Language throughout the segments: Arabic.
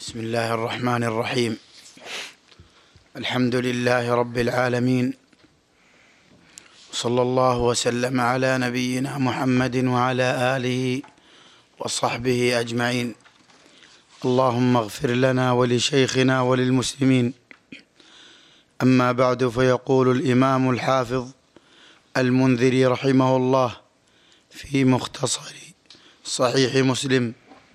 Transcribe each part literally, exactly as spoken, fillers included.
بسم الله الرحمن الرحيم. الحمد لله رب العالمين، صلى الله وسلم على نبينا محمد وعلى آله وصحبه أجمعين. اللهم اغفر لنا ولشيخنا وللمسلمين. أما بعد، فيقول الإمام الحافظ المنذري رحمه الله في مختصر صحيح مسلم: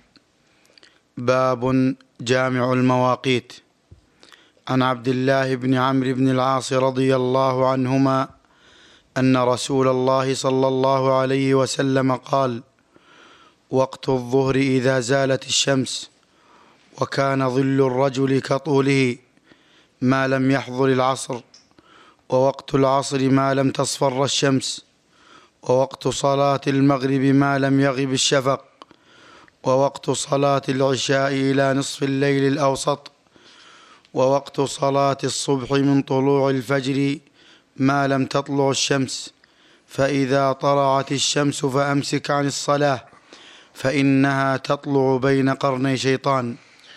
باب جامع المواقيت. عن عبد الله بن عمرو بن العاص رضي الله عنهما أن رسول الله صلى الله عليه وسلم قال: وقت الظهر إذا زالت الشمس وكان ظل الرجل كطوله ما لم يحضر العصر، ووقت العصر ما لم تصفر الشمس، ووقت صلاة المغرب ما لم يغب الشفق، ووقت صلاة العشاء إلى نصف الليل الأوسط، ووقت صلاة الصبح من طلوع الفجر ما لم تطلع الشمس، فإذا طلعت الشمس فأمسك عن الصلاة فإنها تطلع بين قرني شيطان.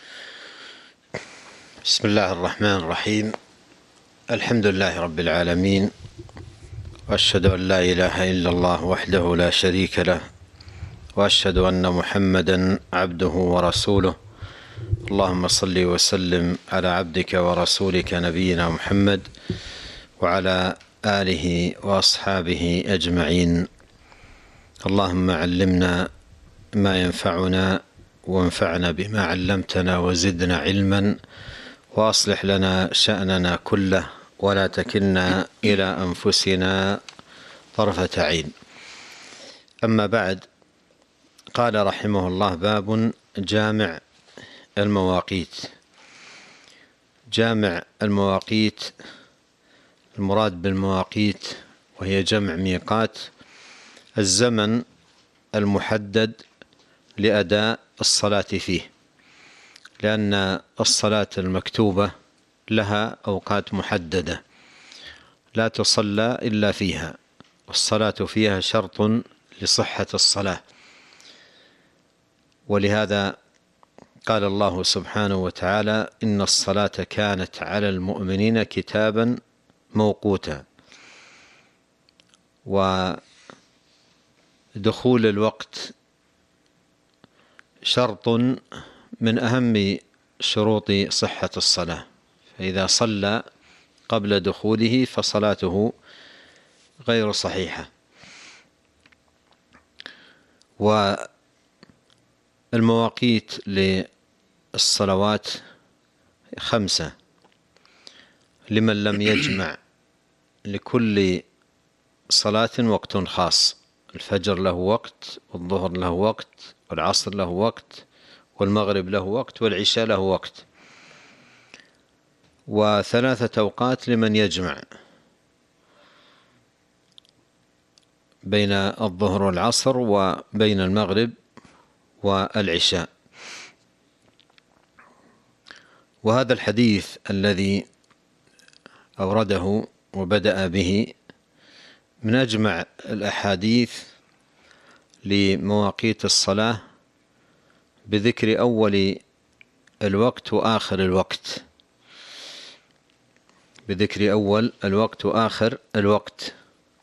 بسم الله الرحمن الرحيم. الحمد لله رب العالمين، وأشهد أن لا إله إلا الله وحده لا شريك له، وأشهد أن محمدا عبده ورسوله. اللهم صل وسلم على عبدك ورسولك نبينا محمد وعلى آله وأصحابه أجمعين. اللهم علمنا ما ينفعنا وانفعنا بما علمتنا وزدنا علما، وأصلح لنا شأننا كله ولا تكلنا إلى أنفسنا طرفة عين. أما بعد، قال رحمه الله: باب جامع المواقيت. جامع المواقيت، المراد بالمواقيت وهي جمع ميقات الزمن المحدد لأداء الصلاة فيه، لأن الصلاة المكتوبة لها أوقات محددة لا تصلى إلا فيها، والصلاة فيها شرط لصحة الصلاة. ولهذا قال الله سبحانه وتعالى: إن الصلاة كانت على المؤمنين كتابا موقوتا. ودخول الوقت شرط من أهم شروط صحة الصلاة، فإذا صلى قبل دخوله فصلاته غير صحيحة. والمواقيت للصلوات خمسة لمن لم يجمع لكل صلاة وقت خاص. الفجر له وقت، والظهر له وقت، والعصر له وقت، والمغرب له وقت، والعشاء له وقت. وثلاثة أوقات لمن يجمع بين الظهر والعصر وبين المغرب والعشاء. وهذا الحديث الذي أورده وبدأ به من أجمع الأحاديث لمواقيت الصلاة بذكر أول الوقت وآخر الوقت، بذكر أول الوقت وآخر الوقت.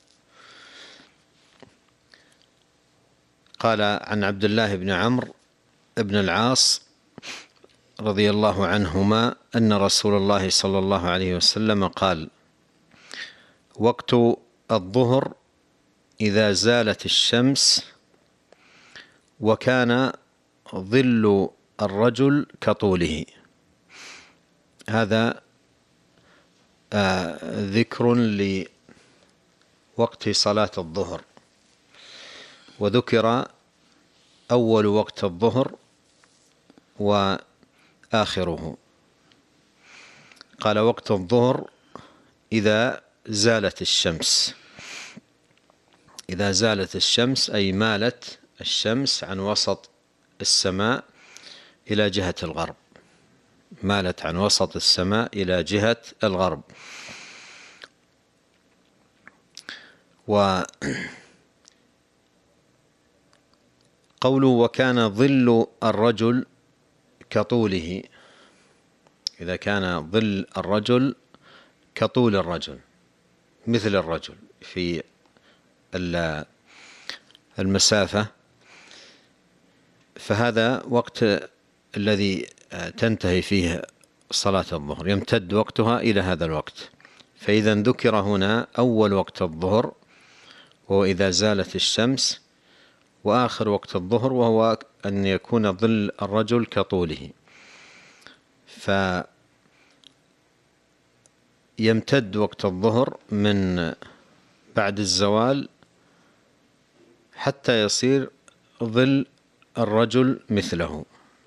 قال عن عبد الله بن عمرو بن العاص رضي الله عنهما أن رسول الله صلى الله عليه وسلم قال: وقت الظهر إذا زالت الشمس وكان ظل الرجل كطوله. هذا آه ذكر لوقت صلاة الظهر، وذكر أول وقت الظهر وآخره. قال: وقت الظهر إذا زالت الشمس. إذا زالت الشمس أي مالت الشمس عن وسط السماء إلى جهة الغرب، مالت عن وسط السماء إلى جهة الغرب. وقوله وكان ظل الرجل كطوله، إذا كان ظل الرجل كطول الرجل مثل الرجل في المسافة، فهذا وقت الذي تنتهي فيه صلاة الظهر، يمتد وقتها إلى هذا الوقت. فإذا ذكر هنا أول وقت الظهر وهو إذا زالت الشمس، وآخر وقت الظهر وهو أن يكون ظل الرجل كطوله. فيمتد وقت الظهر من بعد الزوال حتى يصير ظل الرجل مثله.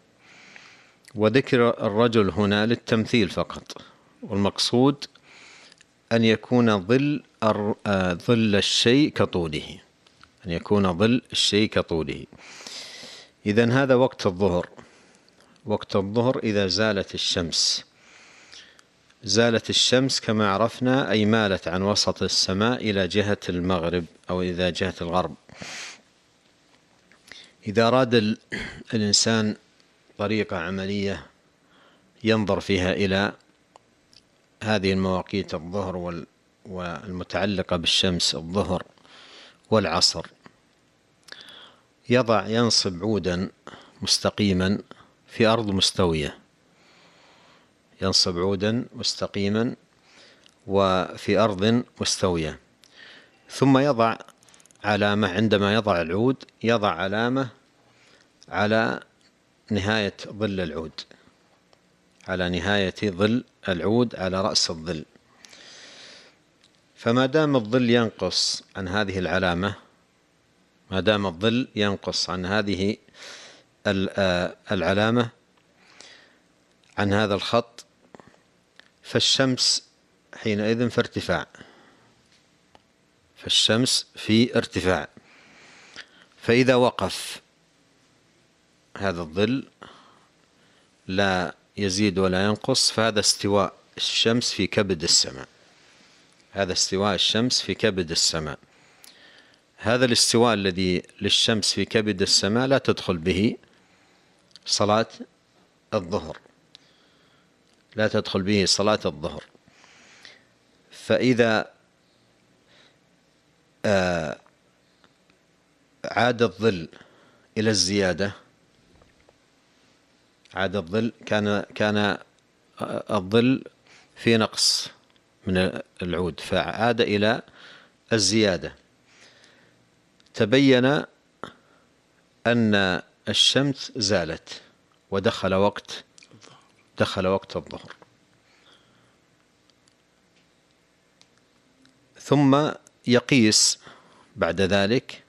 وذكر الرجل هنا للتمثيل فقط، والمقصود أن يكون ظل ظل الشيء كطوله، أن يكون ظل الشيء كطوله. إذن هذا وقت الظهر. وقت الظهر إذا زالت الشمس. زالت الشمس كما عرفنا أي مالت عن وسط السماء إلى جهة المغرب أو إلى جهة الغرب. إذا أراد الإنسان طريقة عملية ينظر فيها إلى هذه المواقيت الظهر والمتعلقة بالشمس، الظهر والعصر، يضع ينصب عودا مستقيما في أرض مستوية، ينصب عودا مستقيما وفي أرض مستوية، ثم يضع علامة. عندما يضع العود يضع علامة على نهاية ظل العود، على نهاية ظل العود على رأس الظل. فما دام الظل ينقص عن هذه العلامة، ما دام الظل ينقص عن هذه العلامة، عن هذا الخط، فالشمس حينئذ في ارتفاع، فالشمس في ارتفاع. فإذا وقف هذا الظل لا يزيد ولا ينقص، فهذا استواء الشمس في كبد السماء، هذا استواء الشمس في كبد السماء. هذا الاستواء الذي للشمس في كبد السماء لا تدخل به صلاة الظهر، لا تدخل به صلاة الظهر. فإذا آه عاد الظل إلى الزيادة، عاد الظل كان كان الظل في نقص من العود، فعاد إلى الزيادة، تبين أن الشمس زالت ودخل وقت دخل وقت الظهر. ثم يقيس بعد ذلك،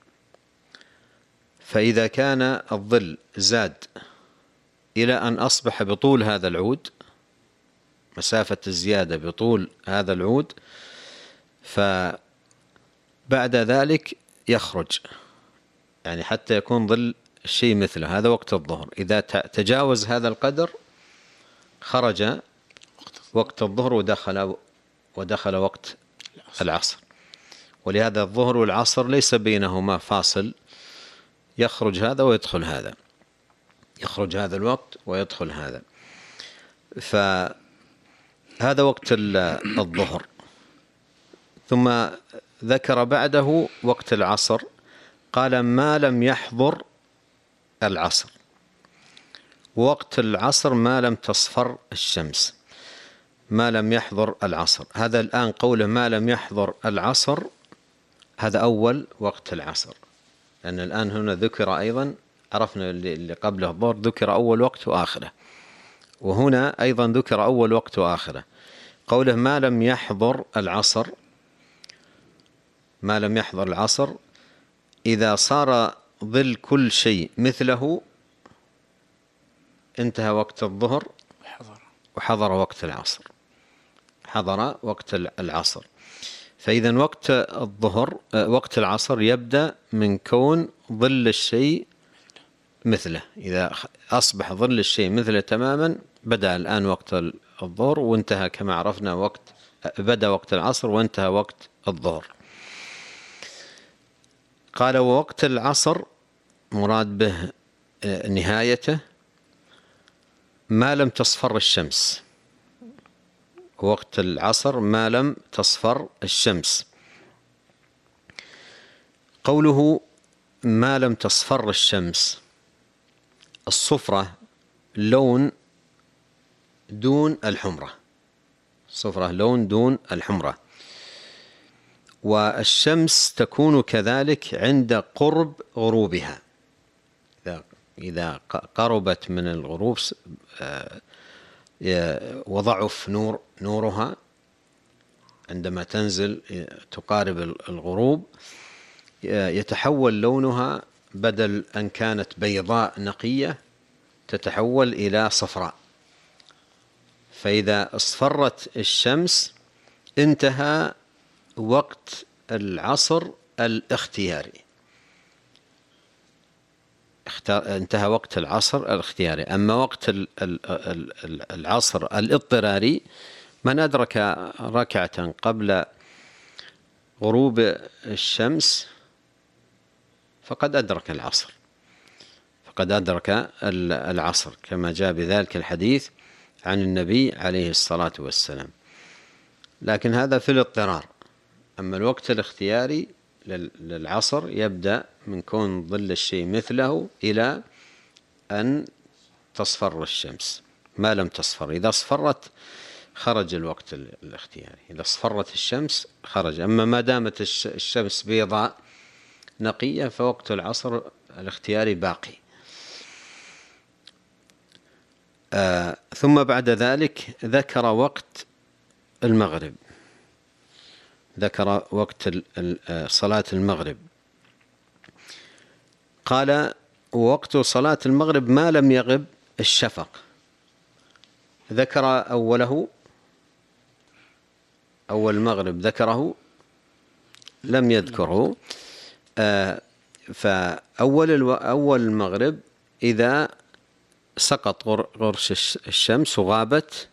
فإذا كان الظل زاد إلى أن أصبح بطول هذا العود، مسافة الزيادة بطول هذا العود، فبعد ذلك يخرج، يعني حتى يكون ظل الشيء مثله. هذا وقت الظهر. إذا تجاوز هذا القدر خرج وقت الظهر ودخل ودخل وقت العصر. ولهذا الظهر والعصر ليس بينهما فاصل، يخرج هذا ويدخل هذا، يخرج هذا الوقت ويدخل هذا. فهذا وقت الظهر. ثم ذكر بعده وقت العصر، قال ما لم يحضر العصر. وقت العصر ما لم تصفر الشمس، ما لم يحضر العصر. هذا الآن قوله ما لم يحضر العصر، هذا أول وقت العصر، لأن الآن هنا ذكر أيضا، عرفنا اللي قبله الظهر ذكر أول وقت وآخره، وهنا أيضا ذكر أول وقت وآخره. قوله ما لم يحضر العصر، ما لم يحضر العصر إذا صار ظل كل شيء مثله انتهى وقت الظهر وحضر وقت العصر، حضر وقت العصر. فإذا وقت الظهر وقت العصر يبدأ من كون ظل الشيء مثله. إذا أصبح ظل الشيء مثله تماما بدأ الآن وقت الظهر، وانتهى كما عرفنا وقت بدأ وقت العصر وانتهى وقت الظهر. قال ووقت العصر مراد به نهايته ما لم تصفر الشمس، ووقت العصر ما لم تصفر الشمس. قوله ما لم تصفر الشمس، الصفرة لون دون الحمرة، الصفرة لون دون الحمرة، والشمس تكون كذلك عند قرب غروبها. إذا قربت من الغروب وضعف نور نورها عندما تنزل تقارب الغروب يتحول لونها، بدل أن كانت بيضاء نقية تتحول إلى صفراء. فإذا اصفرت الشمس انتهى وقت العصر الاختياري، انتهى وقت العصر الاختياري. أما وقت العصر الاضطراري، من أدرك ركعة قبل غروب الشمس فقد أدرك العصر، فقد أدرك العصر، كما جاء بذلك الحديث عن النبي عليه الصلاة والسلام. لكن هذا في الاضطرار. أما الوقت الاختياري للعصر يبدأ من كون ظل الشيء مثله إلى أن تصفر الشمس، ما لم تصفر. إذا اصفرت خرج الوقت الاختياري، إذا اصفرت الشمس خرج. أما ما دامت الشمس بيضاء نقية فوقت العصر الاختياري باقي. آه ثم بعد ذلك ذكر وقت المغرب، ذكر وقت صلاة المغرب. قال وقت صلاة المغرب ما لم يغب الشفق. ذكر أوله، أول المغرب ذكره، لم يذكره. آه فأول أول المغرب إذا سقط غرش الشمس وغابت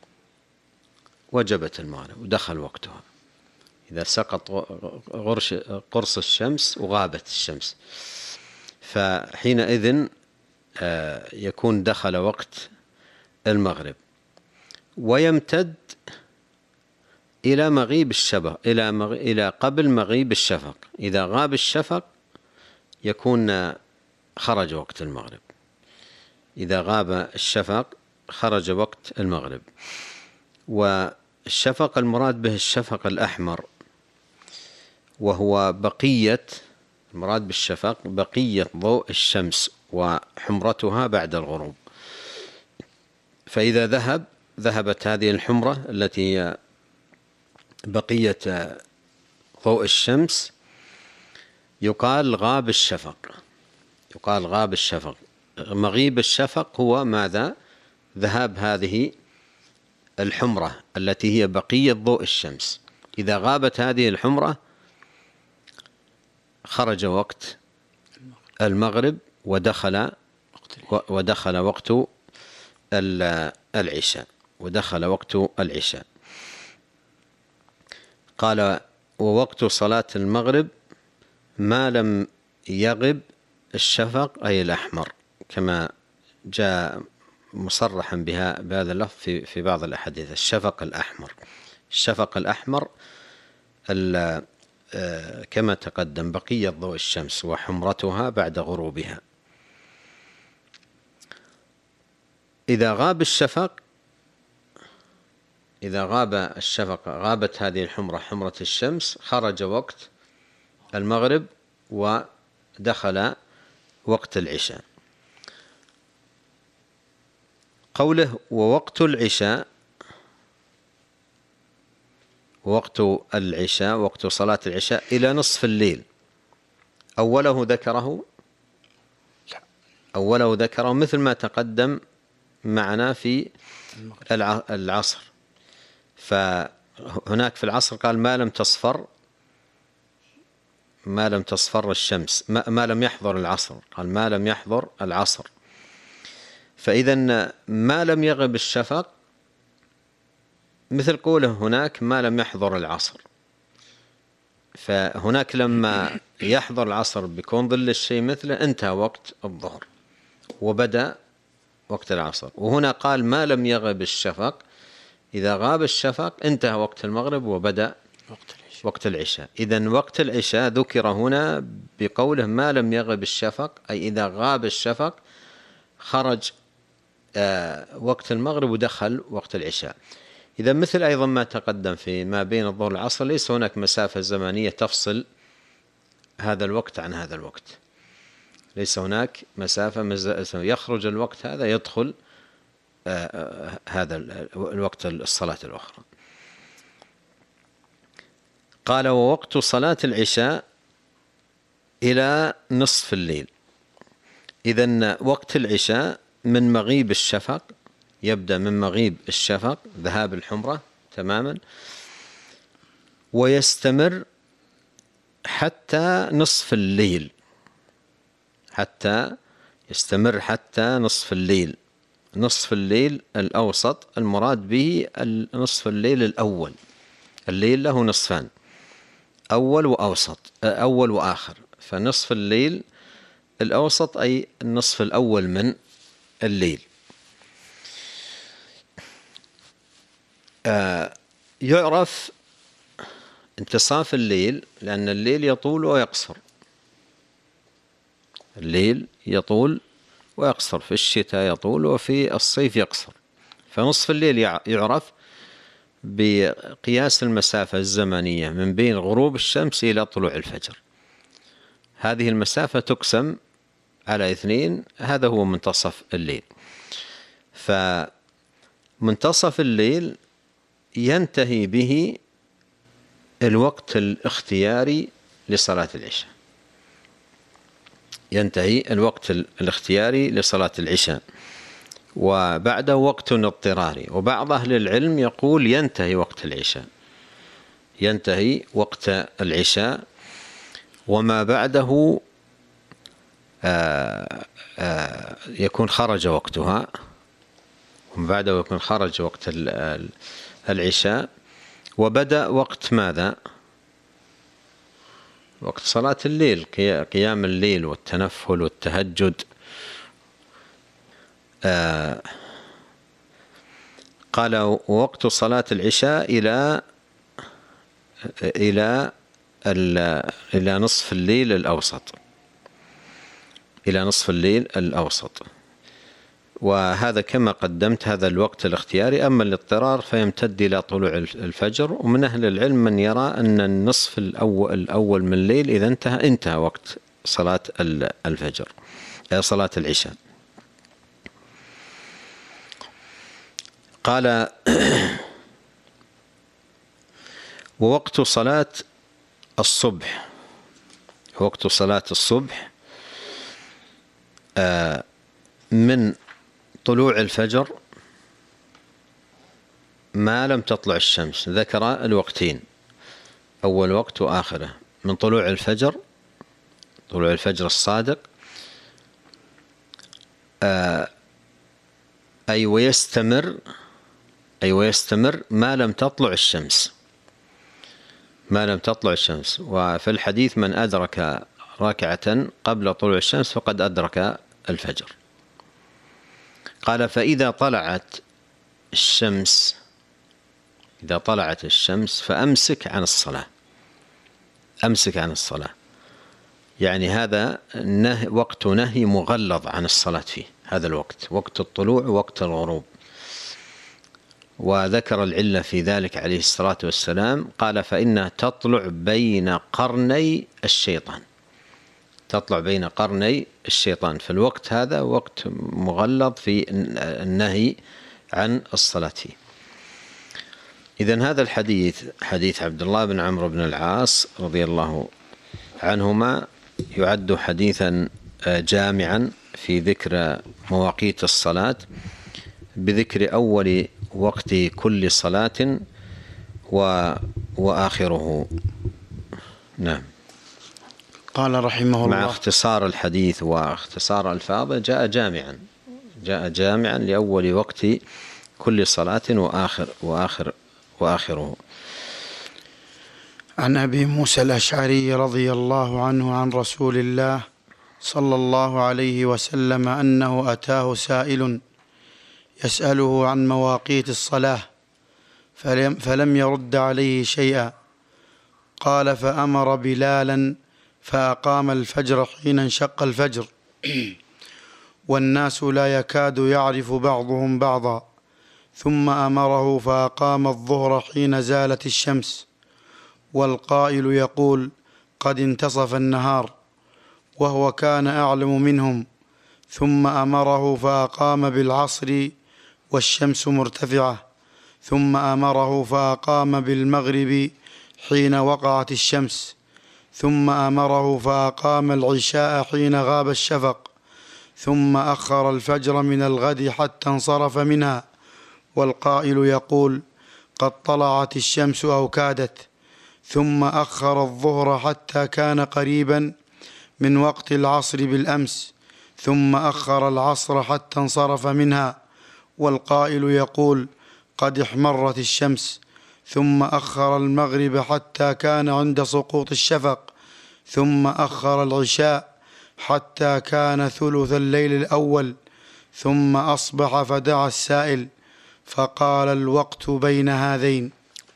وجبت المغرب ودخل وقتها. إذا سقط غرش قرص الشمس وغابت الشمس فحينئذ يكون دخل وقت المغرب، ويمتد إلى مغيب الشفق، إلى مغ... إلى قبل مغيب الشفق. إذا غاب الشفق يكون خرج وقت المغرب، إذا غاب الشفق خرج وقت المغرب. والشفق المراد به الشفق الأحمر، وهو بقية، المراد بالشفق بقية ضوء الشمس وحمرتها بعد الغروب. فإذا ذهب ذهبت هذه الحمرة التي هي بقية ضوء الشمس يقال غاب الشفق، يقال غاب الشفق. مغيب الشفق هو ماذا؟ ذهاب هذه الحمرة التي هي بقية ضوء الشمس. إذا غابت هذه الحمرة خرج وقت المغرب ودخل ودخل وقت العشاء، ودخل وقت العشاء. قال ووقت صلاة المغرب ما لم يغب الشفق أي الأحمر، كما جاء مصرحا بها بهذا اللفظ في في بعض الأحاديث، الشفق الأحمر. الشفق الأحمر كما تقدم بقية ضوء الشمس وحمرتها بعد غروبها. إذا غاب الشفق، إذا غاب الشفق، غابت هذه الحمرة، حمرة الشمس، خرج وقت المغرب ودخل وقت العشاء. قوله ووقت العشاء، وقت العشاء وقت صلاة العشاء إلى نصف الليل. أوله ذكره أوله ذكره مثل ما تقدم معنا في العصر. فهناك في العصر قال ما لم تصفر ما لم تصفر الشمس، ما لم يحضر العصر، قال ما لم يحضر العصر. فإذا ما لم يغب الشفق مثل قوله هناك ما لم يحضر العصر. فهناك لما يحضر العصر بكون ظل الشيء مثله انتهى وقت الظهر وبدأ وقت العصر. وهنا قال ما لم يغب الشفق إذا غاب الشفق انتهى وقت المغرب وبدأ وقت العشاء. وقت العشاء. إذن وقت العشاء ذكر هنا بقوله ما لم يغب الشفق، أي إذا غاب الشفق خرج آه وقت المغرب ودخل وقت العشاء. إذا مثل أيضا ما تقدم في ما بين الظهر والعصر، ليس هناك مسافة زمنية تفصل هذا الوقت عن هذا الوقت، ليس هناك مسافة مز... يخرج الوقت هذا يدخل آه آه هذا الوقت الصلاة الأخرى. قال ووقت صلاة العشاء إلى نصف الليل. إذن وقت العشاء من مغيب الشفق، يبدأ من مغيب الشفق ذهاب الحمرة تماما، ويستمر حتى نصف الليل، حتى يستمر حتى نصف الليل. نصف الليل الأوسط المراد به نصف الليل الأول. الليل له نصفان، أول وأوسط، أول وآخر، فنصف الليل الأوسط أي النصف الأول من الليل. آه يعرف انتصاف الليل لأن الليل يطول ويقصر، الليل يطول ويقصر، في الشتاء يطول وفي الصيف يقصر. فنصف الليل يعرف بقياس المسافة الزمنية من بين غروب الشمس إلى طلوع الفجر. هذه المسافة تقسم على اثنين، هذا هو منتصف الليل. فمنتصف الليل ينتهي به الوقت الاختياري لصلاة العشاء، ينتهي الوقت الاختياري لصلاة العشاء، وبعده وقت اضطراري. وبعض أهل العلم يقول ينتهي وقت العشاء، ينتهي وقت العشاء وما بعده آآ آآ يكون خرج وقتها، وما بعده يكون خرج وقت العشاء وبدأ وقت ماذا؟ وقت صلاة الليل، قيام الليل والتنفل والتهجد. آه قال وقت صلاة العشاء إلى إلى إلى نصف الليل الأوسط، إلى نصف الليل الأوسط. وهذا كما قدمت هذا الوقت الاختياري. أما الاضطرار فيمتد إلى طلوع الفجر. ومن أهل العلم من يرى أن النصف الأول, الأول من الليل إذا انتهى انتهى وقت صلاة الفجر، صلاة العشاء. قال ووقت صلاة الصبح، وقت صلاة الصبح من طلوع الفجر ما لم تطلع الشمس. ذكر الوقتين، أول وقت وآخره. من طلوع الفجر، طلوع الفجر الصادق، أي ويستمر أي ويستمر ما لم تطلع الشمس، ما لم تطلع الشمس. وفي الحديث من أدرك ركعة قبل طلوع الشمس فقد أدرك الفجر. قال فإذا طلعت الشمس، إذا طلعت الشمس فأمسك عن الصلاة، أمسك عن الصلاة، يعني هذا نه وقت نهي مغلظ عن الصلاة فيه، هذا الوقت وقت الطلوع ووقت الغروب. وذكر العلة في ذلك عليه الصلاة والسلام، قال فإنها تطلع بين قرني الشيطان، تطلع بين قرني الشيطان. في الوقت هذا وقت مغلظ في النهي عن الصلاة فيه. إذن هذا الحديث حديث عبد الله بن عمرو بن العاص رضي الله عنهما يعد حديثا جامعا في ذكر مواقيت الصلاة، بذكر أول وقت كل صلاة و... وآخره. نعم. قال رحمه الله مع اختصار الحديث واختصار ألفاظه جاء جامعا، جاء جامعا لأول وقت كل صلاة وآخر وآخر وآخره. عن أبي موسى الأشعري رضي الله عنه عن رسول الله صلى الله عليه وسلم أنه أتاه سائل يسأله عن مواقيت الصلاة، فلم, فلم يرد عليه شيئا. قال: فأمر بلالا فأقام الفجر حين انشق الفجر والناس لا يكاد يعرف بعضهم بعضا، ثم أمره فأقام الظهر حين زالت الشمس، والقائل يقول: قد انتصف النهار، وهو كان أعلم منهم. ثم أمره فأقام بالعصر والشمس مرتفعة، ثم أمره فأقام بالمغرب حين وقعت الشمس، ثم أمره فأقام العشاء حين غاب الشفق، ثم أخر الفجر من الغد حتى انصرف منها، والقائل يقول: قد طلعت الشمس أو كادت. ثم أخر الظهر حتى كان قريبا من وقت العصر بالأمس، ثم أخر العصر حتى انصرف منها، والقائل يقول: قد احمرت الشمس. ثم أخر المغرب حتى كان عند سقوط الشفق، ثم أخر العشاء حتى كان ثلث الليل الأول، ثم أصبح فدعا السائل فقال: الوقت بين هذين.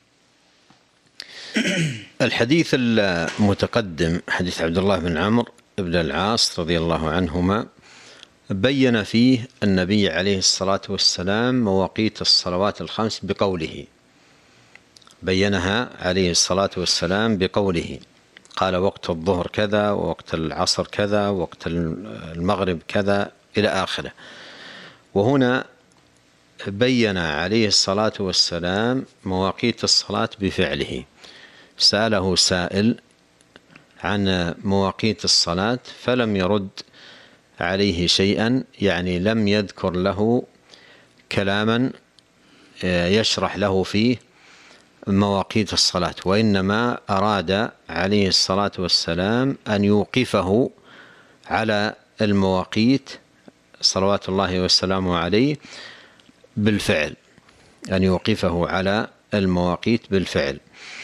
الحديث المتقدم حديث عبد الله بن عمرو بن العاص رضي الله عنهما بين فيه النبي عليه الصلاة والسلام مواقيت الصلوات الخمس بقوله، بينها عليه الصلاة والسلام بقوله، قال: وقت الظهر كذا، ووقت العصر كذا، ووقت المغرب كذا، إلى آخره. وهنا بين عليه الصلاة والسلام مواقيت الصلاة بفعله. سأله سائل عن مواقيت الصلاة فلم يرد عليه شيئا، يعني لم يذكر له كلاما يشرح له فيه مواقيت الصلاة، وإنما أراد عليه الصلاة والسلام أن يوقفه على المواقيت صلوات الله والسلام عليه بالفعل، أن يوقفه على المواقيت بالفعل.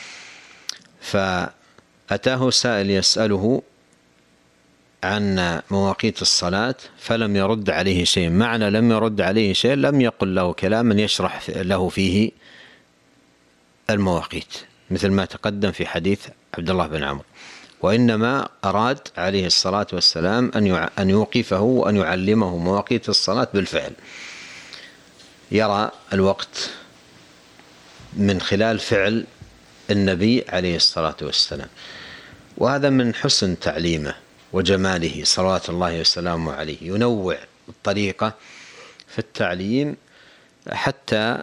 فأتاه سائل يسأله عن مواقيت الصلاة فلم يرد عليه شيء. معنى لم يرد عليه شيء لم يقل له كلاما يشرح له فيه المواقيت مثل ما تقدم في حديث عبد الله بن عمرو، وإنما أراد عليه الصلاة والسلام أن يوقفه وأن يعلمه مواقيت الصلاة بالفعل، يرى الوقت من خلال فعل النبي عليه الصلاة والسلام. وهذا من حسن تعليمه وجماله صلوات الله وسلامه عليه، ينوع الطريقة في التعليم حتى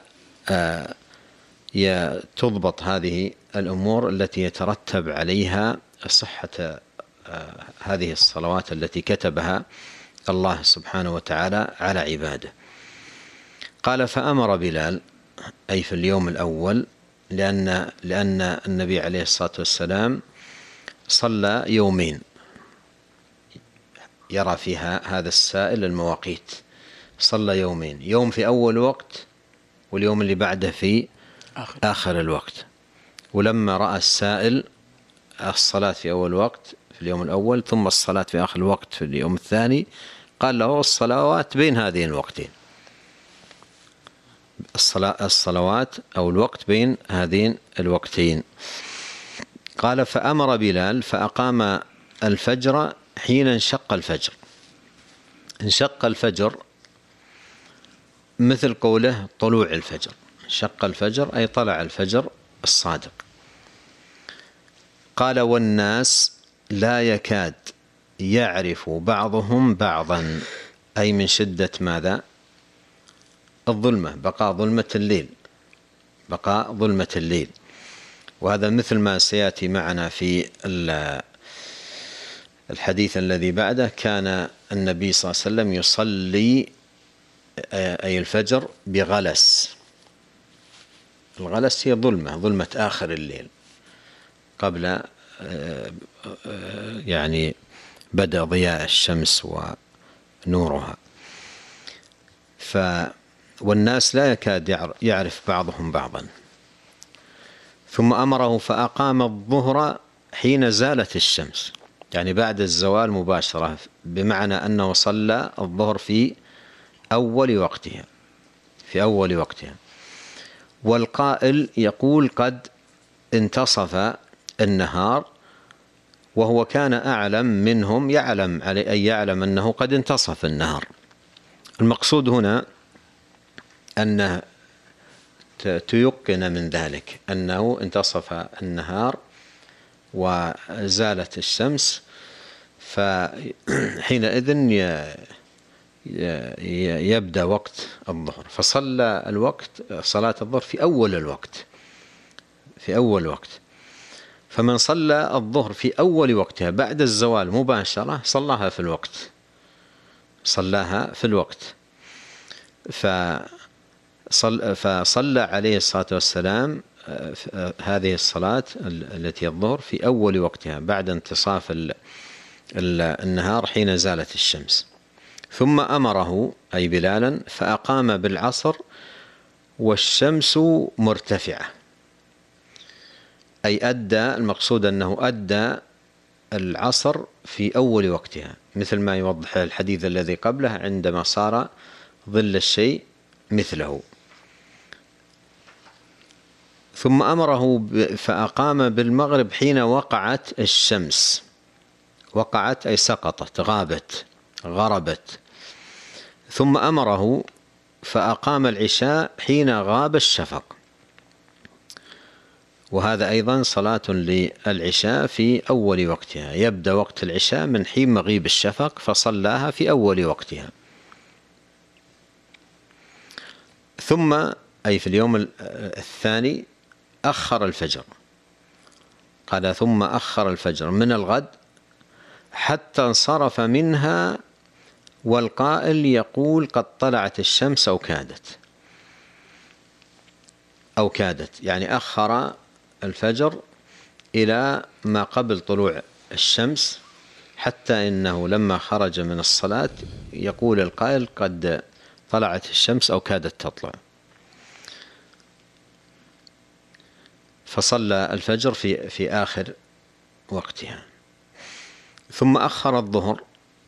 تضبط هذه الأمور التي يترتب عليها صحة هذه الصلوات التي كتبها الله سبحانه وتعالى على عباده. قال: فأمر بلال، أي في اليوم الأول، لأن, لأن النبي عليه الصلاة والسلام صلى يومين يرى فيها هذا السائل المواقيت، صلى يومين، يوم في أول وقت واليوم اللي بعده في آخر, آخر الوقت. ولما رأى السائل الصلاة في أول وقت في اليوم الأول ثم الصلاة في آخر الوقت في اليوم الثاني، قال له: الصلوات بين هذين الوقتين، الصلاة الصلوات أو الوقت بين هذين الوقتين. قال: فأمر بلال فأقام الفجر حين انشق الفجر. انشق الفجر مثل قوله طلوع الفجر، انشق الفجر أي طلع الفجر الصادق. قال: والناس لا يكاد يعرف بعضهم بعضا، أي من شدة ماذا؟ الظلمة، بقاء ظلمة الليل، بقاء ظلمة الليل. وهذا مثل ما سيأتي معنا في الحديث الذي بعده، كان النبي صلى الله عليه وسلم يصلي أي الفجر بغلس. الغلس هي ظلمة، ظلمة آخر الليل قبل يعني بدأ ضياء الشمس ونورها. ف والناس لا يكاد يعرف بعضهم بعضا. ثم أمره فأقام الظهر حين زالت الشمس، يعني بعد الزوال مباشرة، بمعنى أنه صلى الظهر في أول وقتها في أول وقتها والقائل يقول قد انتصف النهار، وهو كان أعلم منهم، يعلم علي أن يعلم أنه قد انتصف النهار. المقصود هنا أن تيقن من ذلك أنه انتصف النهار وزالت الشمس، فحينئذ يبدأ وقت الظهر. فصلى الوقت صلاة الظهر في أول الوقت في أول وقت فمن صلى الظهر في أول وقتها بعد الزوال مباشرة صلاها في الوقت صلاها في الوقت فصل فصلى عليه الصلاة والسلام هذه الصلاة التي الظهر في أول وقتها بعد انتصاف النهار حين زالت الشمس. ثم أمره أي بلالا فأقام بالعصر والشمس مرتفعة، أي أدى، المقصود أنه أدى العصر في أول وقتها، مثل ما يوضح الحديث الذي قبله عندما صار ظل الشيء مثله. ثم أمره فأقام بالمغرب حين وقعت الشمس. وقعت أي سقطت، غابت، غربت. ثم أمره فأقام العشاء حين غاب الشفق، وهذا أيضا صلاة للعشاء في أول وقتها، يبدأ وقت العشاء من حين مغيب الشفق فصلاها في أول وقتها. ثم أي في اليوم الثاني أخر الفجر، قال ثم أخر الفجر من الغد حتى انصرف منها والقائل يقول قد طلعت الشمس أو كادت أو كادت يعني أخر الفجر إلى ما قبل طلوع الشمس، حتى إنه لما خرج من الصلاة يقول القائل قد طلعت الشمس أو كادت تطلع. فصلى الفجر في في آخر وقتها. ثم أخر الظهر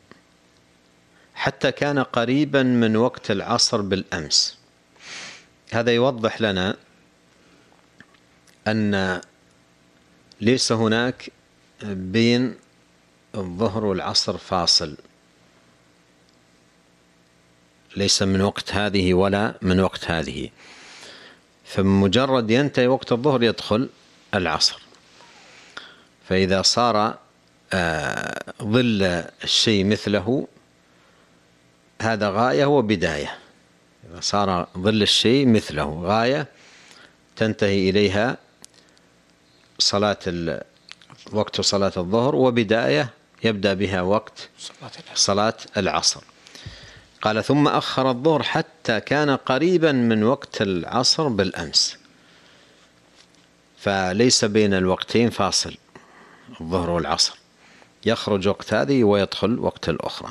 حتى كان قريبا من وقت العصر بالأمس. هذا يوضح لنا أن ليس هناك بين الظهر والعصر فاصل، ليس من وقت هذه ولا من وقت هذه، فمجرد ينتهي وقت الظهر يدخل العصر. فإذا صار ظل الشيء مثله هذا غاية وبداية. إذا صار ظل الشيء مثله غاية تنتهي إليها صلاة وقت صلاة الظهر، وبداية يبدأ بها وقت صلاة العصر. قال ثم أخر الظهر حتى كان قريبا من وقت العصر بالأمس، فليس بين الوقتين فاصل الظهر والعصر، يخرج وقت هذه ويدخل وقت الأخرى.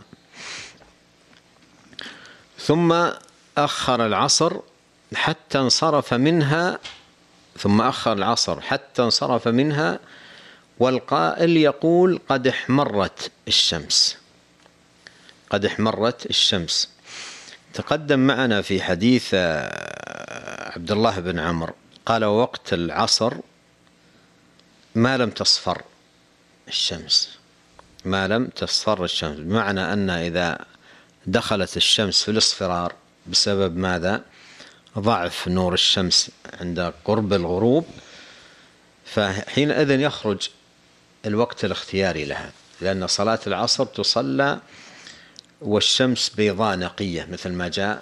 ثم أخر العصر حتى انصرف منها ثم أخر العصر حتى انصرف منها والقائل يقول قد احمرت الشمس قد احمرت الشمس. تقدم معنا في حديث عبد الله بن عمرو قال وقت العصر ما لم تصفر الشمس ما لم تصفر الشمس، بمعنى أن إذا دخلت الشمس في الاصفرار بسبب ماذا؟ ضعف نور الشمس عند قرب الغروب، فحينئذ يخرج الوقت الاختياري لها، لأن صلاة العصر تصلى والشمس بيضاء نقية مثل ما جاء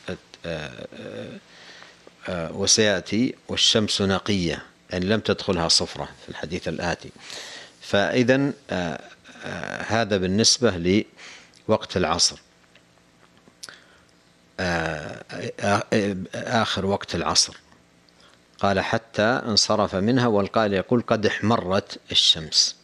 وسيأتي والشمس نقية، يعني لم تدخلها صفرة في الحديث الآتي. فإذن هذا بالنسبة لوقت العصر آخر وقت العصر. قال حتى انصرف منها والقائل يقول قد احمرت الشمس.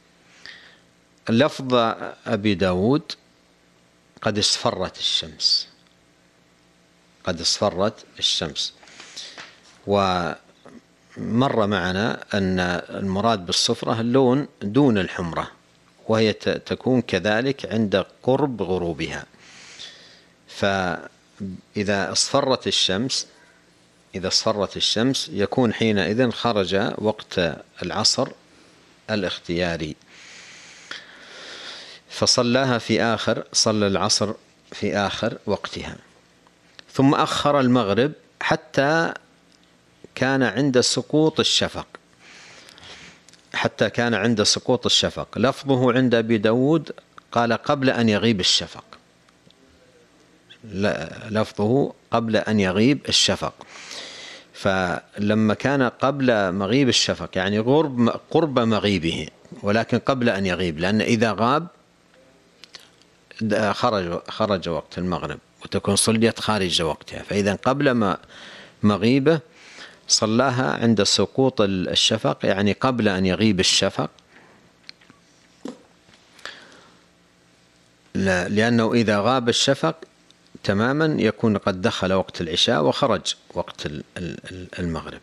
لفظ أبي داود قد اصفرت الشمس قد اصفرت الشمس. ومر معنا أن المراد بالصفرة اللون دون الحمرة، وهي تكون كذلك عند قرب غروبها. فإذا اصفرت الشمس إذا اصفرت الشمس يكون حينئذ خرج وقت العصر الاختياري، فصلاها في آخر صلى العصر في آخر وقتها. ثم أخر المغرب حتى كان عند سقوط الشفق، حتى كان عند سقوط الشفق. لفظه عند أبي داود قال قبل أن يغيب الشفق، لفظه قبل أن يغيب الشفق. فلما كان قبل مغيب الشفق يعني قرب قرب مغيبه، ولكن قبل أن يغيب، لأن إذا غاب خرج خرج وقت المغرب وتكون صليت خارج وقتها. فإذا قبل ما مغيبه صلاها عند سقوط الشفق، يعني قبل أن يغيب الشفق، لأنه إذا غاب الشفق تماما يكون قد دخل وقت العشاء وخرج وقت المغرب.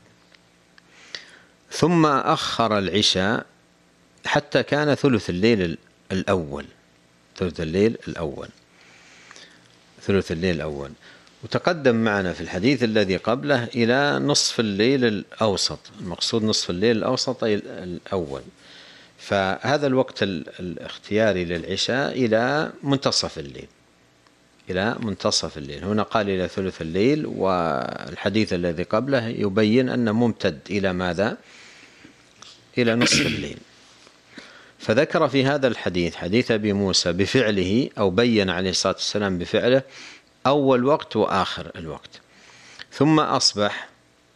ثم أخر العشاء حتى كان ثلث الليل الأول، ثلث الليل الأول ثلث الليل الأول وتقدم معنا في الحديث الذي قبله إلى نصف الليل الأوسط، المقصود نصف الليل الأوسط أي الأول. فهذا الوقت الاختياري للعشاء إلى منتصف الليل، إلى منتصف الليل. هنا قال إلى ثلث الليل، والحديث الذي قبله يبين أنه ممتد إلى ماذا؟ إلى نصف الليل. فذكر في هذا الحديث حديث أبي موسى بفعله، أو بين عليه الصلاة والسلام بفعله أول وقت وآخر الوقت. ثم أصبح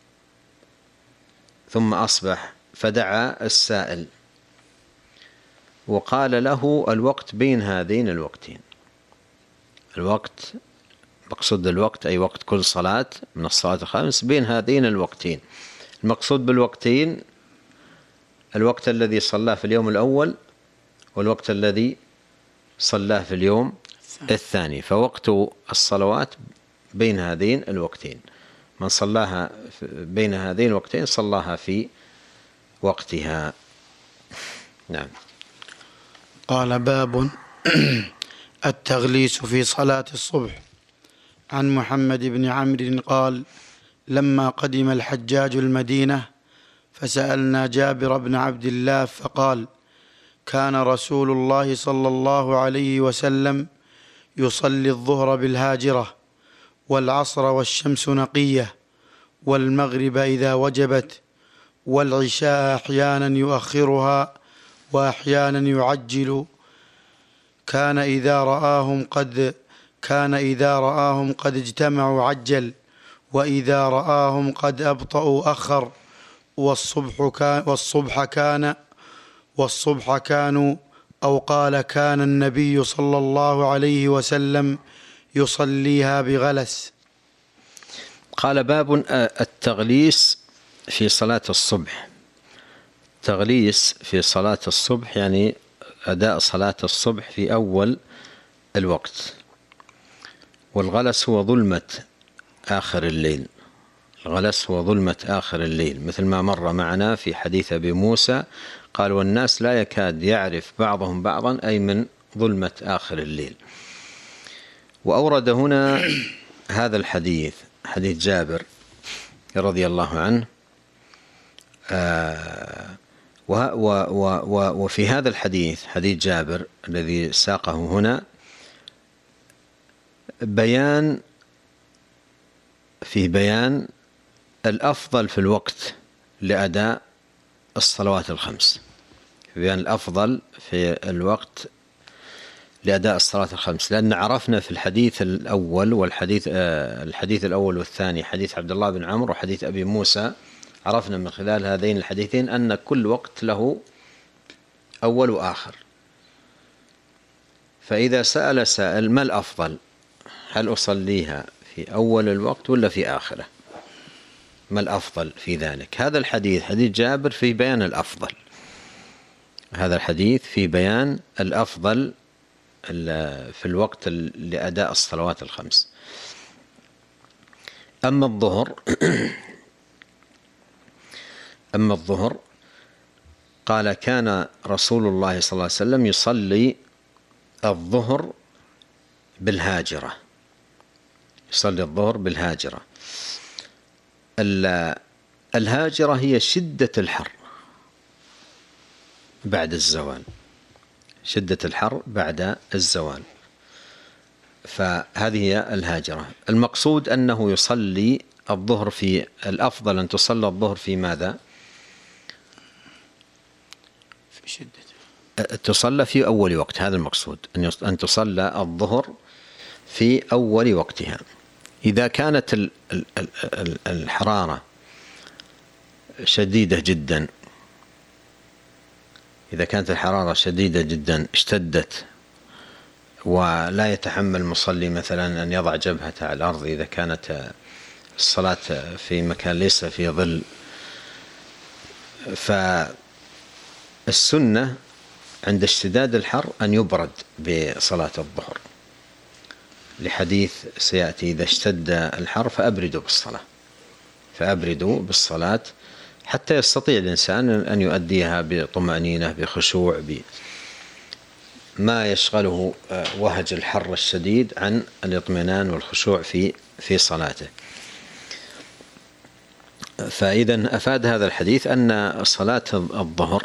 ثم أصبح فدعا السائل وقال له الوقت بين هذين الوقتين. الوقت مقصود الوقت أي وقت كل صلاة من الصلاة الخمس بين هذين الوقتين. المقصود بالوقتين الوقت الذي صلاه في اليوم الأول والوقت الذي صلاه في اليوم الثاني. فوقت الصلوات بين هذين الوقتين، من صلاها بين هذين الوقتين صلاها في وقتها. نعم. قال باب التغليس في صلاة الصبح. عن محمد بن عمرو قال لما قدم الحجاج المدينة فسألنا جابر بن عبد الله فقال كان رسول الله صلى الله عليه وسلم يصلي الظهر بالهاجرة والعصر والشمس نقية والمغرب إذا وجبت والعشاء أحيانا يؤخرها وأحيانا يعجل. كان إذا رآهم قد كان إذا رآهم قد اجتمعوا عجل وإذا رآهم قد أبطأوا أخر. والصبح كان والصبح كان والصبح كانوا أو قال كان النبي صلى الله عليه وسلم يصليها بغلس. قال باب التغليس في صلاة الصبح. تغليس في صلاة الصبح يعني أداء صلاة الصبح في أول الوقت. والغلس هو ظلمة آخر الليل، الغلس هو ظلمة آخر الليل، مثل ما مر معنا في حديث أبي موسى قال والناس لا يكاد يعرف بعضهم بعضا، أي من ظلمة آخر الليل. وأورد هنا هذا الحديث حديث جابر رضي الله عنه. آه و و و وفي هذا الحديث حديث جابر الذي ساقه هنا بيان في بيان الأفضل في الوقت لأداء الصلوات الخمس، بيان الأفضل في الوقت لأداء الصلاة الخمس. لأن عرفنا في الحديث الأول والحديث آه الحديث الأول والثاني حديث عبد الله بن عمرو وحديث أبي موسى، عرفنا من خلال هذين الحديثين أن كل وقت له أول وآخر. فإذا سأل سائل ما الأفضل، هل أصليها في أول الوقت ولا في آخره؟ ما الأفضل في ذلك؟ هذا الحديث حديث جابر في بيان الأفضل، هذا الحديث في بيان الأفضل في الوقت لأداء الصلوات الخمس. أما الظهر أما الظهر قال كان رسول الله صلى الله عليه وسلم يصلي الظهر بالهاجرة، يصلي الظهر بالهاجرة. الهاجرة هي شدة الحر بعد الزوال، شدة الحر بعد الزوال، فهذه هي الهاجرة. المقصود أنه يصلي الظهر في الأفضل أن تصلى الظهر في ماذا؟ في شدة تصلى في أول وقت، هذا المقصود، أن تصلى الظهر في أول وقتها. إذا كانت الحرارة شديدة جدا، إذا كانت الحرارة شديدة جدا اشتدت ولا يتحمل المصلي مثلا أن يضع جبهته على الأرض، إذا كانت الصلاة في مكان ليس في ظل، فالسنة عند اشتداد الحر أن يبرد بصلاة الظهر، لحديث سيأتي: إذا اشتد الحر فأبردوا بالصلاة، فأبردوا بالصلاة حتى يستطيع الإنسان أن يؤديها بطمأنينة بخشوع، بما يشغله وهج الحر الشديد عن الاطمئنان والخشوع في في صلاته. فإذا أفاد هذا الحديث أن صلاة الظهر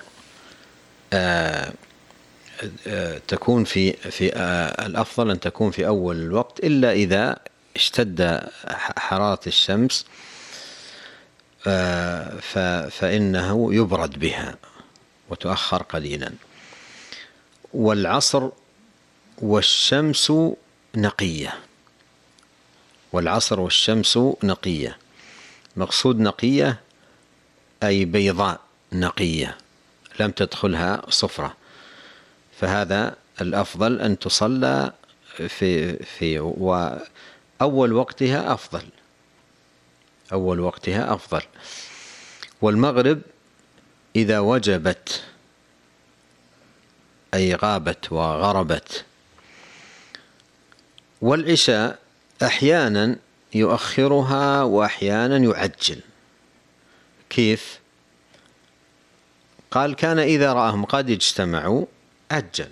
تكون في في الأفضل أن تكون في أول الوقت، إلا إذا اشتد حرارة الشمس فإنه يبرد بها وتؤخر قليلا. والعصر والشمس نقية، والعصر والشمس نقية، مقصود نقية أي بيضاء نقية لم تدخلها صفرة، فهذا الأفضل أن تصلى في في وأول وقتها أفضل، أول وقتها أفضل. والمغرب إذا وجبت أي غابت وغربت. والعشاء أحيانا يؤخرها وأحيانا يعجل. كيف؟ قال: كان إذا رآهم قد اجتمعوا عجل.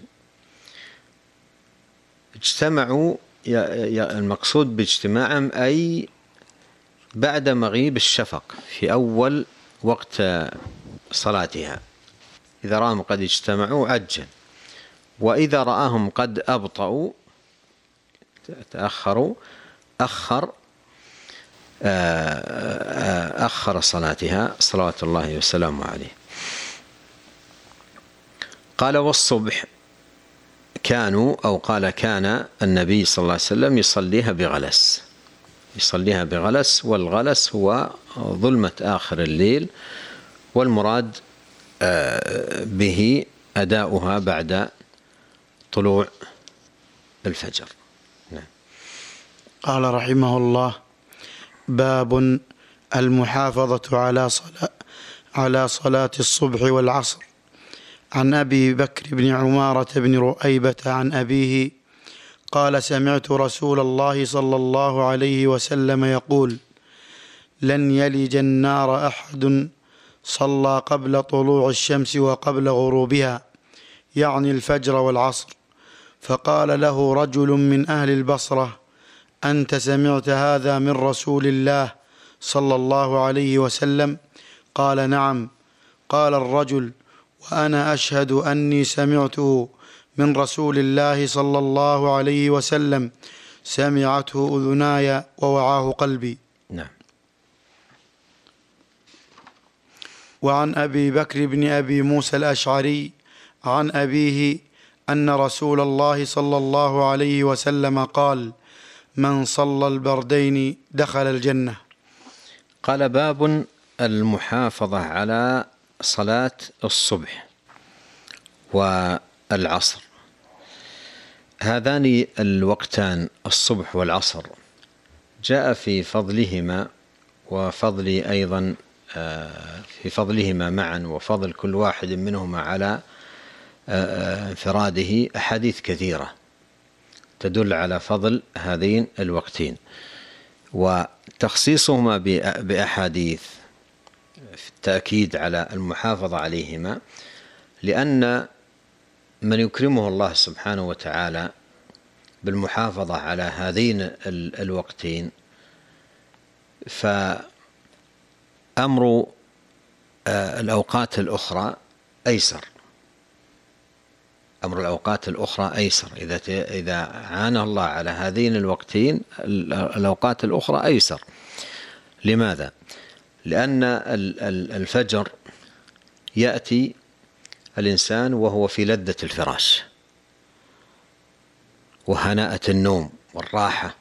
اجتمعوا، المقصود باجتماعهم أي بعد مغيب الشفق في أول وقت صلاتها. إذا رآهم قد اجتمعوا عجل، وإذا رآهم قد أبطأوا تأخروا أخر أخر صلاتها صلوات الله وسلامه عليه. قال: والصبح كانوا أو قال كان النبي صلى الله عليه وسلم يصليها بغلس، يصليها بغلس، والغلس هو ظلمة آخر الليل، والمراد به أداؤها بعد طلوع الفجر. نعم. قال رحمه الله: باب المحافظة على صلاة على صلاة الصبح والعصر. عن أبي بكر بن عمارة بن رؤيبة عن أبيه قال: سمعت رسول الله صلى الله عليه وسلم يقول: لن يلج النار أحد صلى قبل طلوع الشمس وقبل غروبها، يعني الفجر والعصر. فقال له رجل من أهل البصرة: أنت سمعت هذا من رسول الله صلى الله عليه وسلم؟ قال: نعم. قال الرجل: وأنا أشهد أني سمعته من رسول الله صلى الله عليه وسلم، سمعته أذناي ووعاه قلبي. نعم. وعن أبي بكر بن أبي موسى الأشعري عن أبيه أن رسول الله صلى الله عليه وسلم قال: من صلى البردين دخل الجنة. قال: باب المحافظة على صلاة الصبح والعصر. هذان الوقتان الصبح والعصر جاء في فضلهما وفضل أيضا في فضلهما معا وفضل كل واحد منهما على انفراده أحاديث كثيرة تدل على فضل هذين الوقتين، وتخصيصهما بأحاديث في التأكيد على المحافظة عليهما، لأن من يكرمه الله سبحانه وتعالى بالمحافظة على هذين الوقتين أمر الأوقات الأخرى أيسر. أمر الأوقات الأخرى أيسر إذا إذا عان الله على هذين الوقتين، الأوقات الأخرى أيسر. لماذا؟ لأن الفجر يأتي الإنسان وهو في لذة الفراش وهناءة النوم والراحة،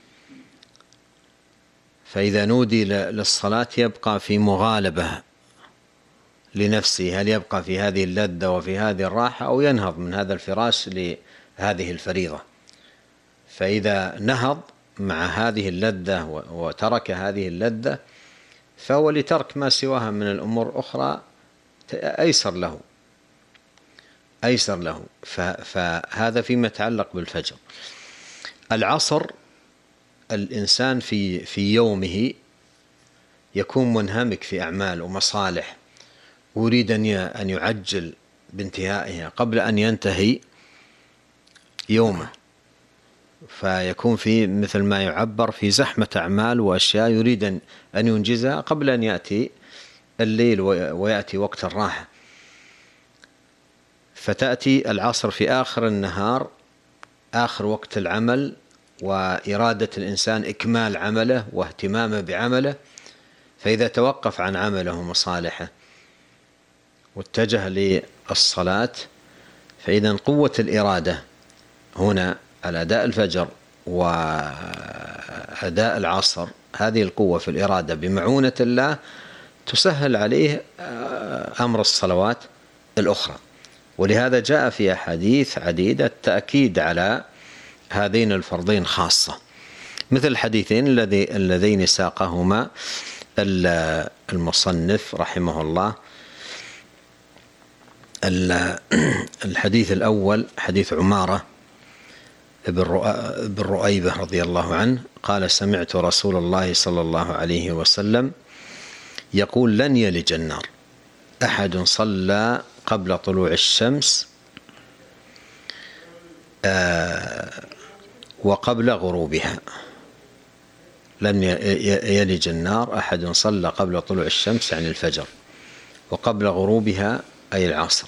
فإذا نودي للصلاة يبقى في مغالبة لنفسه، هل يبقى في هذه اللذة وفي هذه الراحة أو ينهض من هذا الفراش لهذه الفريضة. فإذا نهض مع هذه اللذة وترك هذه اللذة فهو لترك ما سواها من الأمور الأخرى أيسر له أيسر له فهذا فيما يتعلق بالفجر. العصر الإنسان في في يومه يكون منهمك في أعمال ومصالح، ويريد أن يعجل بانتهائها قبل أن ينتهي يومه، فيكون في مثل ما يعبر في زحمة أعمال وأشياء يريد أن ينجزها قبل أن يأتي الليل ويأتي وقت الراحة. فتأتي العصر في آخر النهار، آخر وقت العمل، وإرادة الإنسان إكمال عمله واهتمامه بعمله، فإذا توقف عن عمله ومصالحه واتجه للصلاة، فإذا قوة الإرادة هنا على أداء الفجر وأداء العصر، هذه القوة في الإرادة بمعونة الله تسهل عليه أمر الصلوات الأخرى. ولهذا جاء في أحاديث عديدة التأكيد على هذين الفرضين خاصة، مثل الحديثين اللذين ساقهما المصنف رحمه الله. الحديث الأول حديث عمارة بن رؤيبة رضي الله عنه قال: سمعت رسول الله صلى الله عليه وسلم يقول: لن يلج النار أحد صلى قبل طلوع الشمس وقبل غروبها. لن يلج النار أحد صلى قبل طلوع الشمس يعني الفجر، وقبل غروبها أي العصر.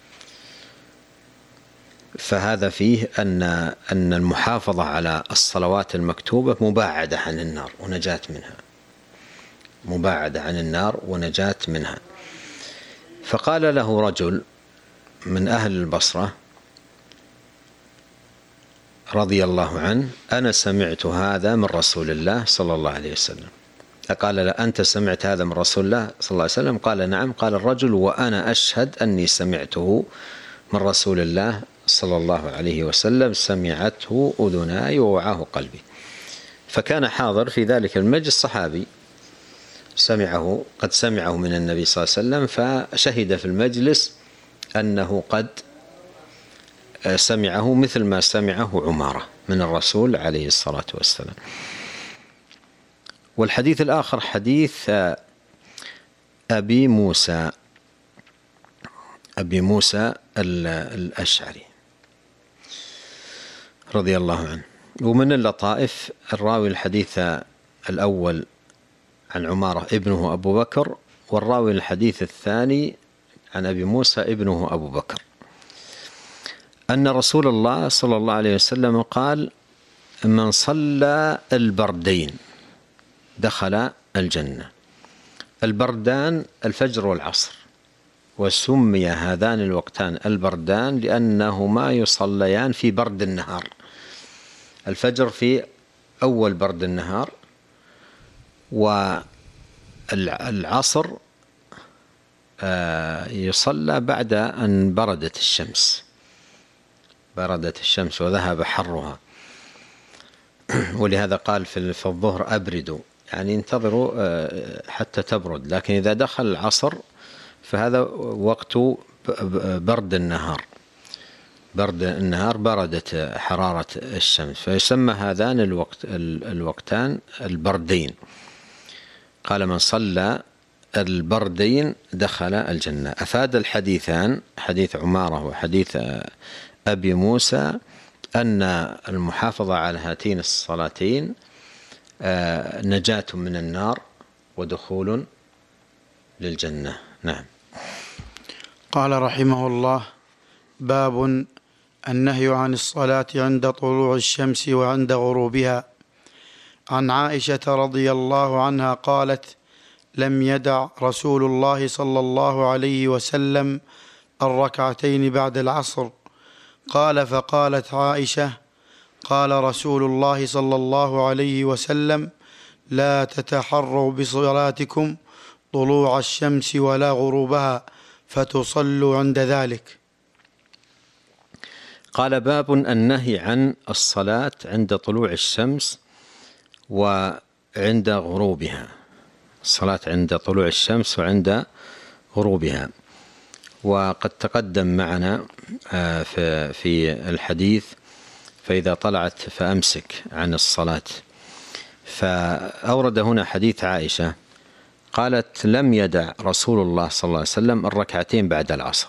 فهذا فيه أن أن المحافظة على الصلوات المكتوبة مباعدة عن النار ونجاة منها، مباعدة عن النار ونجاة منها. فقال له رجل من أهل البصرة رضي الله عنه: أنا سمعت هذا من رسول الله صلى الله عليه وسلم. قال: لا، أنت سمعت هذا من رسول الله صلى الله عليه وسلم؟ قال: نعم. قال الرجل: وأنا أشهد أني سمعته من رسول الله صلى الله عليه وسلم، سمعته أذناي ووعاه قلبي. فكان حاضر في ذلك المجلس صحابي سمعه قد سمعه من النبي صلى الله عليه وسلم، فشهد في المجلس أنه قد سمعه مثل ما سمعه عمارة من الرسول عليه الصلاة والسلام. والحديث الآخر حديث أبي موسى أبي موسى الأشعري رضي الله عنه. ومن اللطائف الراوي الحديث الأول عن عمارة ابنه أبو بكر، والراوي الحديث الثاني عن أبي موسى ابنه أبو بكر، أن رسول الله صلى الله عليه وسلم قال: من صلى البردين دخل الجنة. البردان الفجر والعصر، وسمي هذان الوقتان البردان لأنهما يصليان في برد النهار. الفجر في أول برد النهار، والعصر يصلى بعد أن بردت الشمس بردت الشمس وذهب حرها. ولهذا قال في الظهر أبردوا، يعني انتظروا حتى تبرد. لكن إذا دخل العصر فهذا وقت برد النهار برد النهار بردت حرارة الشمس، فيسمى هذان الوقت الوقتان البردين. قال: من صلى البردين دخل الجنة. أفاد الحديثان، حديث عمارة وحديث أبي موسى، أن المحافظة على هاتين الصلاتين نجاة من النار ودخول للجنة. نعم. قال رحمه الله: باب النهي عن الصلاة عند طلوع الشمس وعند غروبها. عن عائشة رضي الله عنها قالت: لم يدع رسول الله صلى الله عليه وسلم الركعتين بعد العصر. قال: فقالت عائشة: قال رسول الله صلى الله عليه وسلم: لا تتحروا بصلاتكم طلوع الشمس ولا غروبها فتصلوا عند ذلك. قال: باب النهي عن الصلاة عند طلوع الشمس وعند غروبها. الصلاة عند طلوع الشمس وعند غروبها. وقد تقدم معنا في الحديث: فإذا طلعت فأمسك عن الصلاة. فأورد هنا حديث عائشة قالت: لم يدع رسول الله صلى الله عليه وسلم الركعتين بعد العصر.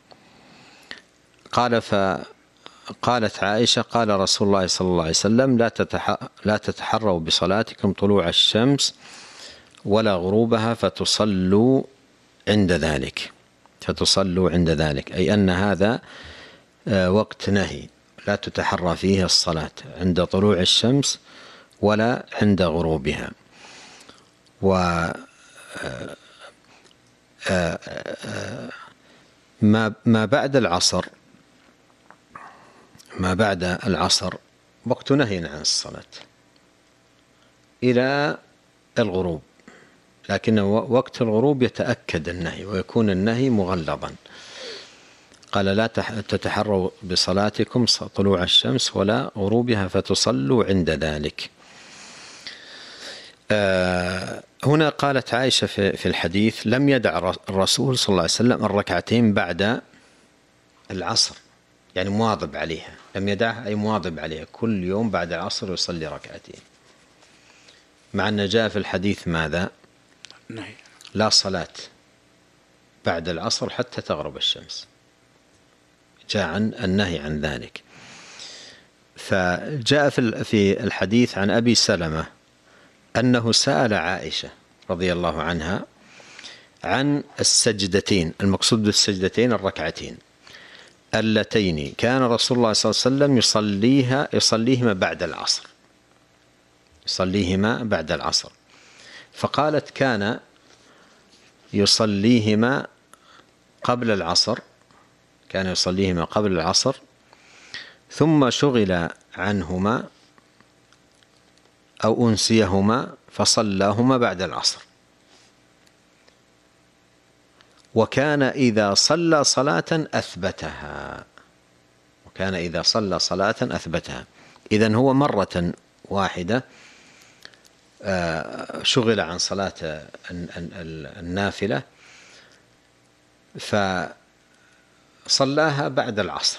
قال فقالت عائشة: قال رسول الله صلى الله عليه وسلم: لا لا تتحروا بصلاتكم طلوع الشمس ولا غروبها فتصلوا عند ذلك. فتصلوا عند ذلك أي أن هذا وقت نهي لا تتحرى فيه الصلاة عند طلوع الشمس ولا عند غروبها. و ما بعد العصر ما بعد العصر وقت نهي عن الصلاة إلى الغروب، لكن وقت الغروب يتأكد النهي ويكون النهي مغلظا. قال: لا تتحروا بصلاتكم طلوع الشمس ولا غروبها فتصلوا عند ذلك. آه هنا قالت عائشة في الحديث: لم يدع الرسول صلى الله عليه وسلم الركعتين بعد العصر، يعني مواظب عليها. لم يدعها أي مواظب عليها، كل يوم بعد العصر يصلي ركعتين. مع أن جاء في الحديث ماذا؟ لا صلاة بعد العصر حتى تغرب الشمس، جاء عن النهي عن ذلك. فجاء في الحديث عن أبي سلمة أنه سأل عائشة رضي الله عنها عن السجدتين، المقصود بالسجدتين الركعتين اللتين كان رسول الله صلى الله عليه وسلم يصليها يصليهما بعد العصر يصليهما بعد العصر. فقالت: كان يصليهما قبل العصر كان يصليهما قبل العصر ثم شغل عنهما أو أنسيهما فصلاهما بعد العصر. وكان إذا صلى صلاة أثبتها وكان إذا صلى صلاة أثبتها إذن هو مرة واحدة شغل عن صلاة النافلة فصلاها بعد العصر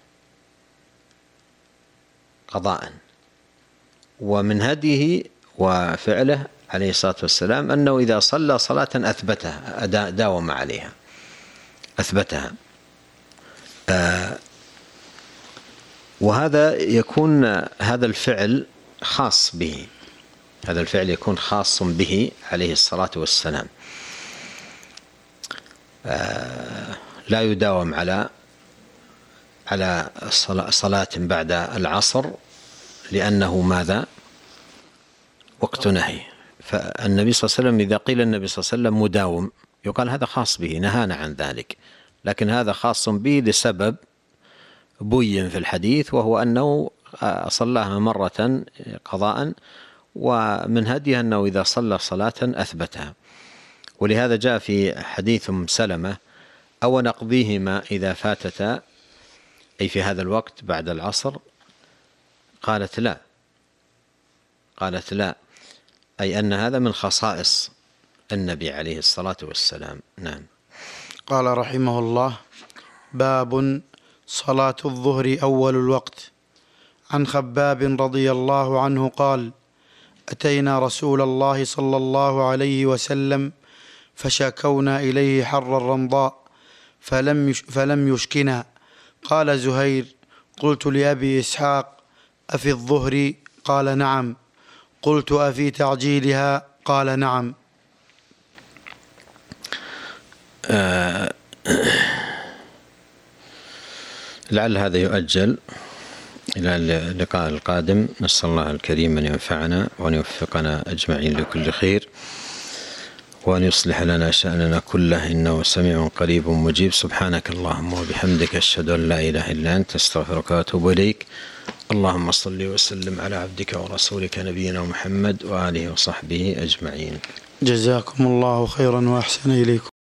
قضاء. ومن هديه وفعله عليه الصلاة والسلام أنه إذا صلى صلاة أثبتها داوم عليها أثبتها. آه وهذا يكون هذا الفعل خاص به هذا الفعل يكون خاص به عليه الصلاة والسلام. آه لا يداوم على على صلاة بعد العصر لأنه ماذا؟ وقت نهي. فالنبي صلى الله عليه وسلم إذا قيل النبي صلى الله عليه وسلم مداوم يقال هذا خاص به، نهانا عن ذلك. لكن هذا خاص به لسبب بين في الحديث، وهو أنه صلاها مرة قضاء، ومن هديه أنه إذا صلى صلاة أثبتها. ولهذا جاء في حديث أم سلمة: أو نقضيهما إذا فاتتا، أي في هذا الوقت بعد العصر؟ قالت لا قالت لا أي أن هذا من خصائص النبي عليه الصلاة والسلام. نعم. قال رحمه الله: باب صلاة الظهر أول الوقت. عن خباب رضي الله عنه قال: أتينا رسول الله صلى الله عليه وسلم فشكونا إليه حر الرمضاء فلم فلم يشكنا. قال زهير: قلت لأبي إسحاق: أفي الظهر؟ قال: نعم. قلت: أفي تعجيلها؟ قال: نعم. آه لعل هذا يؤجل إلى اللقاء القادم. نسأل الله الكريم أن ينفعنا وأن يوفقنا أجمعين لكل خير، وأن يصلح لنا شأننا كله، إنه سميع قريب مجيب. سبحانك اللهم وبحمدك، أشهد أن لا إله إلا أنت، أستغفرك وأتوب إليك. اللهم صل وسلم على عبدك ورسولك نبينا محمد وآله وصحبه أجمعين. جزاكم الله خيرا وأحسن إليكم.